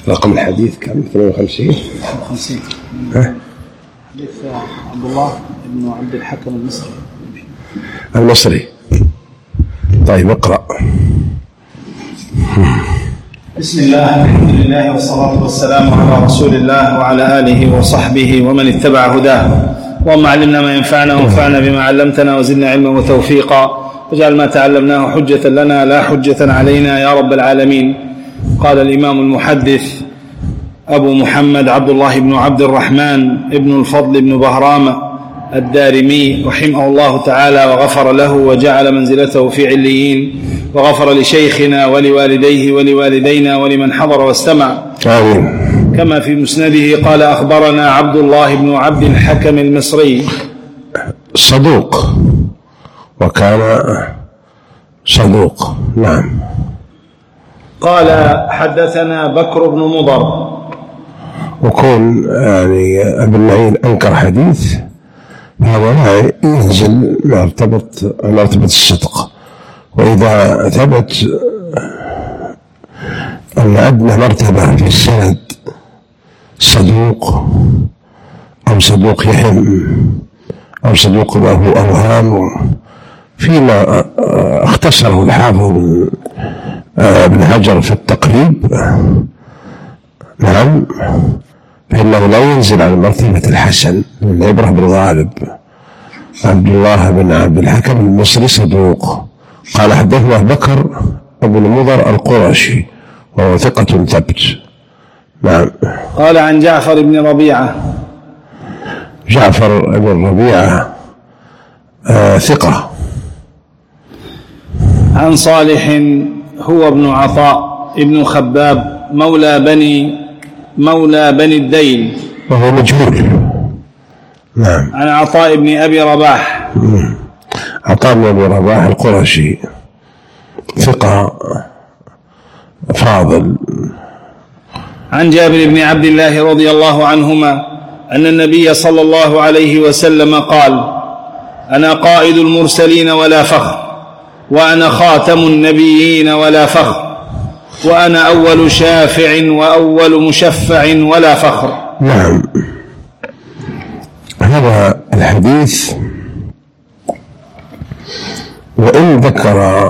رقم الحديث كم؟ 52. حديث عبد الله بن عبد الحكم المصري. طيب اقرأ. بسم الله، الحمد لله، والصلاة والسلام على رسول الله وعلى آله وصحبه ومن اتبع هداه. اللهم علمنا ما ينفعنا وانفعنا بما علمتنا وزدنا علما وتوفيقا، واجعل ما تعلمناه حجة لنا لا حجة علينا يا رب العالمين. قال الإمام المحدث أبو محمد عبد الله بن عبد الرحمن ابن الفضل بن بهرام الدارمي رحمه الله تعالى وغفر له وجعل منزلته في عليين، وغفر لشيخنا ولوالديه ولوالدينا ولمن حضر واستمع. آمين. كما في مسنده قال أخبرنا عبد الله بن عبد الحكم المصري صدوق، وكان صدوق. نعم. قال حدثنا بكر بن مضر. وكون يعني ابن معين أنكر حديث، هذا لا ينزل مرتبة الصدق. وإذا ثبت أن أدنى مرتبة في السند صدوق أو صدوق يهم أو صدوق له أوهام، فيما اختصره الحافظ ابن حجر في التقريب، نعم، فإنه لا ينزل على مرتبة الحسن. العبرة بالغالب. عبد الله بن عبد الحكم المصري صدوق. قال حدثنا بكر بن مضر القرشي وهو ثقة ثبت. نعم. قال عن جعفر بن ربيعة. جعفر بن ربيعة ثقة. عن صالح هو ابن عطاء ابن خباب مولى بني الديل وهو مجهول. نعم. عن عطاء بن أبي رباح. عطاء بن أبي رباح القرشي ثقة فاضل. عن جابر بن عبد الله رضي الله عنهما أن النبي صلى الله عليه وسلم قال: أنا قائد المرسلين ولا فخر، وأنا خاتم النبيين ولا فخر، وأنا أول شافع وأول مشفع ولا فخر. نعم. هذا الحديث وإن ذكر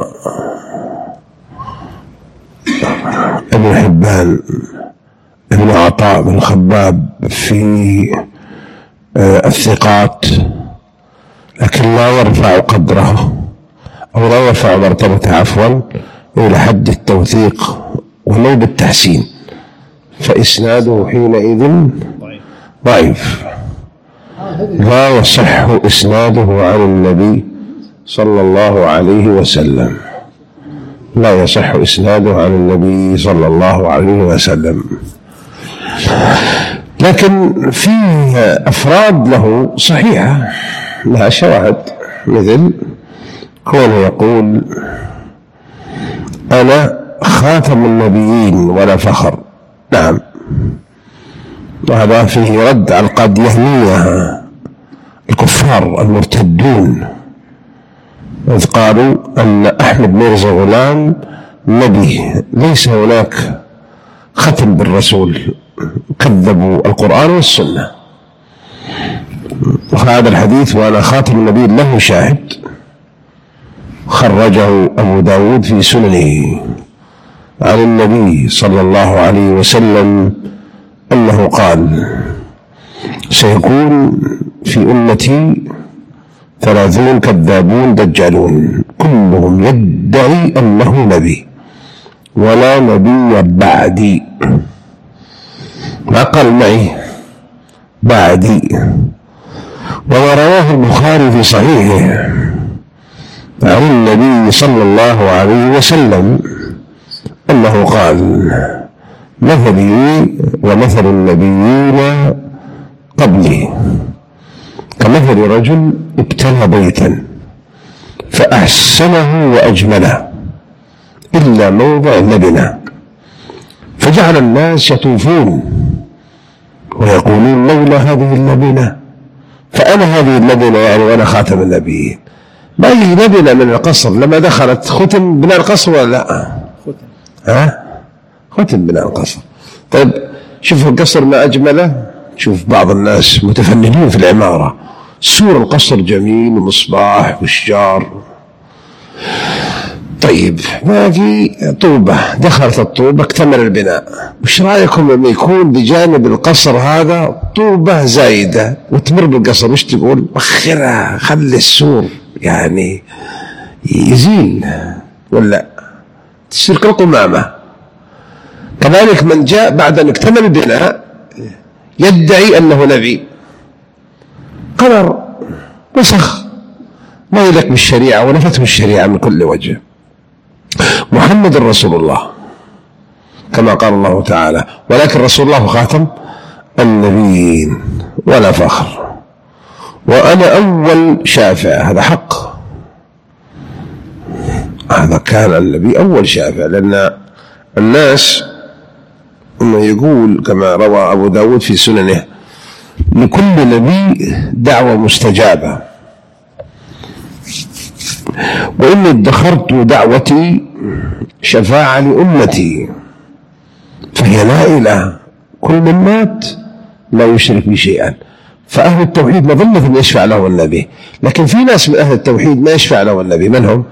ابن حبان ابن عطاء بن خباب في الثقات، لكن لا يرفع قدره أو لا يرفع مرتبته عفوا إلى حد التوثيق ولو بالتحسين، فإسناده حينئذ ضعيف، لا يصح إسناده عن النبي صلى الله عليه وسلم، لا يصح إسناده عن النبي صلى الله عليه وسلم. لكن في أفراد له صحيحة لها شواهد، مثل كونه يقول: أنا خاتم النبيين ولا فخر. نعم. وهذا فيه رد على القاديانية الكفار المرتدون، إذ قالوا أن أحمد ميرزا غلام نبي، ليس هناك ختم بالرسول، كذبوا القرآن والسنة. وهذا الحديث وأنا خاتم النبي له شاهد، خرجه أبو داود في سننه عن النبي صلى الله عليه وسلم أنه قال: سيكون في أمتي 30 كذابون دجالون كلهم يدعي أنه نبي ولا نبي بعدي. ما قال معي بعدي. وما رواه البخاري في صحيحه عن النبي صلى الله عليه وسلم أنه قال: مثلي ومثل النبيين قبلي كمثل رجل ابتنى بيتا فأحسنه وأجمله إلا موضع اللبنة، فجعل الناس يطوفون ويقولون: لولا هذه اللبنة، فأنا هذه اللبنة يعني وأنا خاتم النبيين. ما هي لبنة من القصر لما دخلت ختم بناء القصر ولا لا؟ ختم بناء القصر. طيب شوف القصر ما أجمله. شوف بعض الناس متفننين في العمارة، سور القصر جميل ومصباح وشجار. طيب باقي طوبة، دخلت الطوبة اكتمل البناء، وش رأيكم لما يكون بجانب القصر هذا طوبة زايدة وتمر بالقصر؟ وش تقول؟ وخرها، خلي السور يعني يزين ولا تصير كالقمامة. كذلك من جاء بعد أن اكتمل البناء يدعي أنه نبي، قدر وسخ، ما يلك بالشريعة ونفته الشريعة من كل وجه. محمد رسول الله كما قال الله تعالى: ولكن رسول الله خاتم النبيين ولا فخر، وأنا أول شافع. هذا حق، هذا كان النبي أول شافع، لأن الناس يقول كما روى أبو داود في سننه: لكل نبي دعوة مستجابة، وإني ادخرت دعوتي شفاعة لأمتي فهي نائلة، كل من مات لا يشرك بي شيئا. فأهل التوحيد مظلة أن يشفع له النبي، لكن في ناس من أهل التوحيد ما يشفع له النبي. من هم؟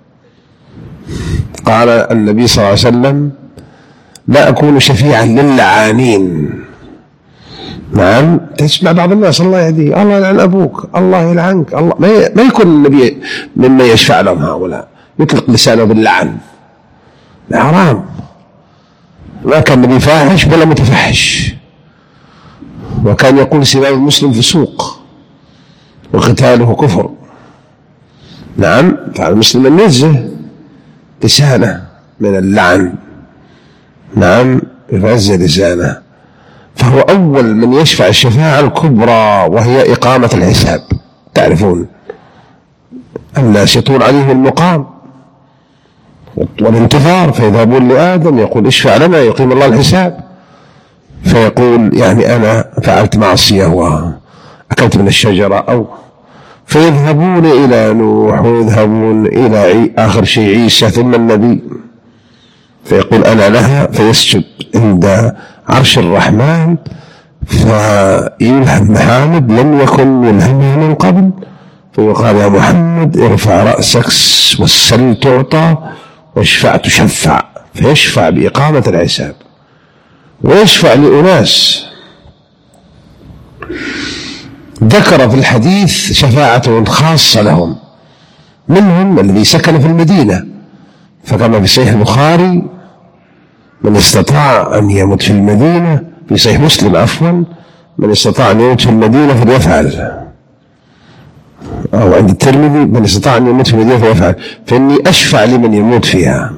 قال النبي صلى الله عليه وسلم: لا أكون شفيعا للعانين. نعم، تسمع بعض الناس: الله يهديه، الله يلعن أبوك، الله يلعنك، الله ما يكون النبي مما يشفع لهم هؤلاء، يطلق لسانه باللعن، حرام. ما كان النبي فاحش ولا متفحش، وكان يقول: سباب المسلم فسوق وقتاله كفر. نعم، فالمسلم أن ينزه لسانه من اللعن، نعم، ينزه لسانه. فهو أول من يشفع الشفاعة الكبرى، وهي إقامة الحساب. تعرفون الناس يطول عليهم المقام والانتظار، فيذهبون لآدم يقول: اشفع لنا، يقيم الله الحساب، فيقول: يعني أنا فعلت معصية وأكلت من الشجرة، أو فيذهبون إلى نوح، ويذهبون إلى آخر شيء عيسى، ثم النبي، فيقول: أنا لها، فيسجد عند عرش الرحمن، فيلهم محامد لم يكن يلهمها من قبل، فيقال: يا محمد ارفع رأسك والسل تعطى واشفع تشفع. فيشفع بإقامة الحساب، ويشفع لأناس ذكر في الحديث شفاعة خاصة لهم، منهم الذي سكن في المدينة، فكما في صحيح البخاري: من استطاع أن يموت في المدينة، في صحيح مسلم عفوا: من استطاع أن يموت في المدينة فليفعل، أو عند الترمذي: من استطاع أن يموت في المدينة فليفعل، فإني أشفع لمن يموت فيها.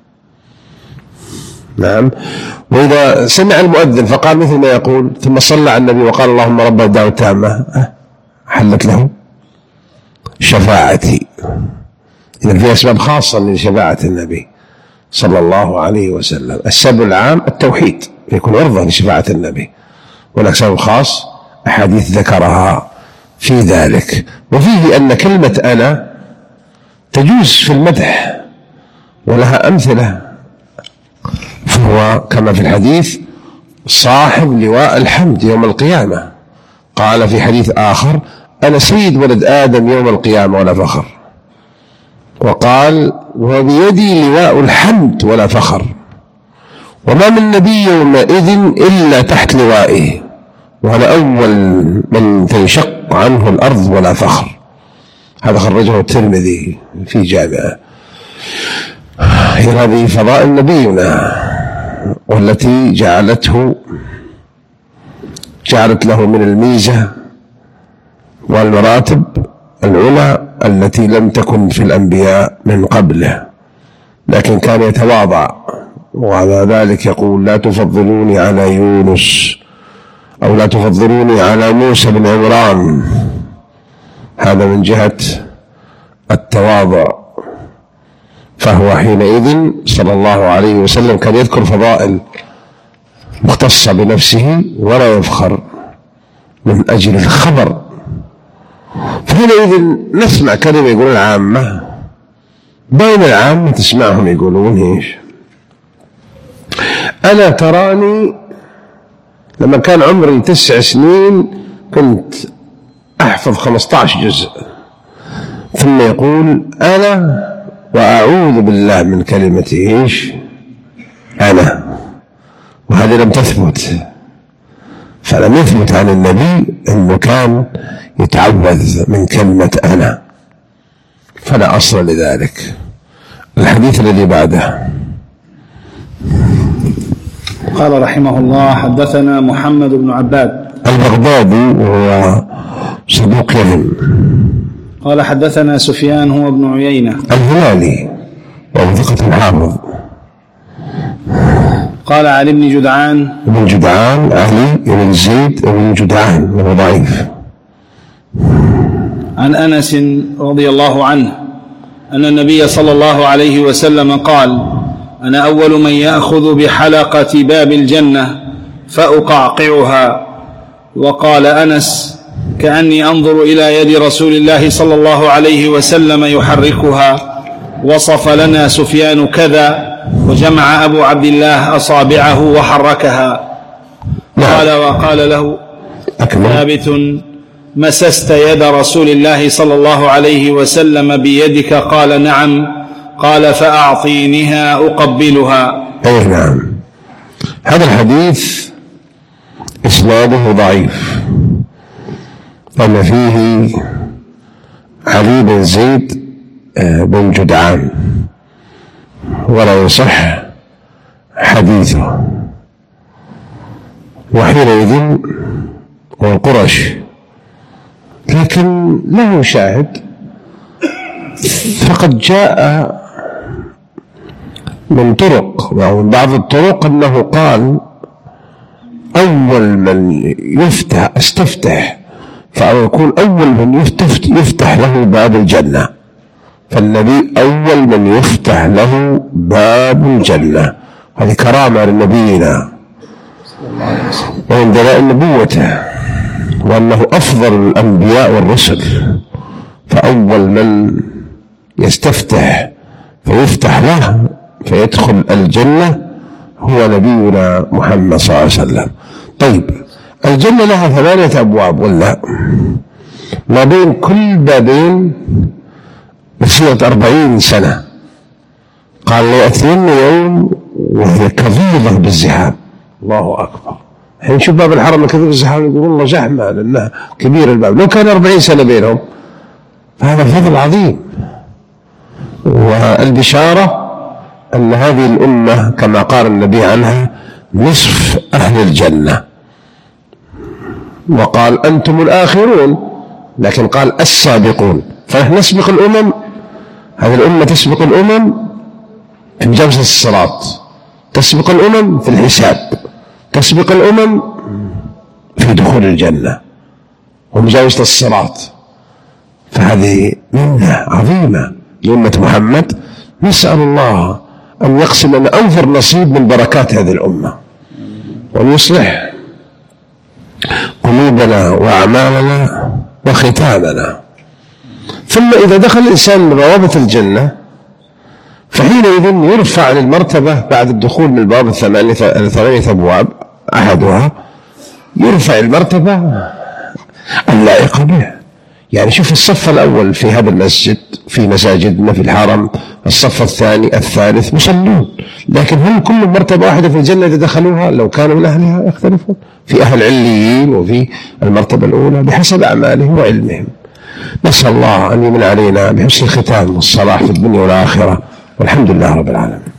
نعم. وإذا سمع المؤذن فقال مثل ما يقول، ثم صلى على النبي وقال: اللهم رب الدعوة التامة، حلت له شفاعتي. إذا في أسباب خاصة لشفاعة النبي صلى الله عليه وسلم. السبب العام التوحيد، يكون عرضة لشفاعة النبي، والسبب الخاص أحاديث ذكرها في ذلك. وفيه أن كلمة أنا تجوز في المدح ولها أمثلة، فهو كما في الحديث صاحب لواء الحمد يوم القيامة. قال في حديث آخر: أنا سيد ولد آدم يوم القيامة ولا فخر. وقال: وبيدي لواء الحمد ولا فخر، وما من نبي يومئذ إلا تحت لوائه، وأنا أول من تنشق عنه الأرض ولا فخر. هذا خرجه الترمذي في جامعه. هذه فضائل نبينا، والتي جعلت له من الميزة والمراتب العلى التي لم تكن في الأنبياء من قبله، لكن كان يتواضع، وعلى ذلك يقول: لا تفضلوني على يونس، أو لا تفضلوني على موسى بن عمران. هذا من جهة التواضع. فهو حينئذ صلى الله عليه وسلم كان يذكر فضائل مختصة بنفسه ولا يفخر من أجل الخبر. فحينئذ نسمع كلمة يقول العامة، بين العامة تسمعهم يقولون: إيش؟ ألا تراني لما كان عمري 9 سنين كنت أحفظ 15 جزء، ثم يقول أنا وأعوذ بالله من كلمة إيش أنا، وهذه لم تثبت. فلم يثبت عن النبي أنه كان يتعوذ من كلمة أنا، فلا أصل لذلك. الحديث الذي بعده. قال رحمه الله: حدثنا محمد بن عباد البغدادي وهو صدوق يهم. قال حدثنا سفيان هو ابن عيينة الهلالي وهو ثقة حافظ. قال عن ابن جدعان علي بن زيد بن جدعان وهو ضعيف. عن أنس رضي الله عنه أن النبي صلى الله عليه وسلم قال: أنا أول من يأخذ بحلقة باب الجنة فأقعقعها. وقال أنس: كأني أنظر إلى يد رسول الله صلى الله عليه وسلم يحركها. وصف لنا سفيان كذا، وجمع أبو عبد الله أصابعه وحركها. قال: وقال له ثابت: مسست يد رسول الله صلى الله عليه وسلم بيدك؟ قال: نعم. قال: فأعطينها أقبلها. أي نعم. هذا الحديث إسناده ضعيف، أن فيه علي بن زيد بن جدعان ولا يصح حديثه، وحينئذ والقرش، لكن له شاهد. فقد جاء من طرق ومن بعض الطرق أنه قال: أول من استفتح، فيكون أول من يفتح له باب الجنة، فالنبي أول من يفتح له باب الجنة. هذه كرامة لنبينا ومن دلائل نبوته، وأنه أفضل الأنبياء والرسل. فأول من يستفتح فيفتح له فيدخل الجنة هو نبينا محمد صلى الله عليه وسلم. طيب، الجنة لها 8 أبواب ولا؟ ما بين كل بابين مسيرة 40 سنة. قال: ليأتين يوم وهي كظيظة بالزحام. الله أكبر. حين نشوف باب الحرم كثير بالزحام يقول والله زحمة لأنه كبير الباب، لو كان 40 سنة بينهم فهذا فضل عظيم. والبشارة أن هذه الأمة كما قال النبي عنها نصف أهل الجنة، وقال أنتم الآخرون، لكن قال السابقون. فنحن نسبق الأمم، هذه الأمة تسبق الأمم في جلسة الصلاة، تسبق الأمم في الحساب، تسبق الأمم في دخول الجنة ومجاوزة الصراط. فهذه منة عظيمة لأمة محمد. نسأل الله أن يقسم لنا أنفر نصيب من بركات هذه الأمة، وأن يصلح قلوبنا وأعمالنا وختامنا. ثم إذا دخل الإنسان من روابط الجنة فحينئذ يرفع للمرتبة بعد الدخول من الباب 8 أبواب، أحدها يرفع المرتبة اللائقة به. يعني شوف الصف الأول في هذا المسجد، في مساجدنا في الحرم، الصف الثاني الثالث مصلون، لكن هم كل مرتبة واحدة في الجنة إذا دخلوها لو كانوا من أهلها يختلفون. في أهل عليين وفي المرتبة الأولى بحسب أعمالهم وعلمهم. نسأل الله أن يمن علينا بحسن الختام والصلاح في الدنيا والآخرة، والحمد لله رب العالمين.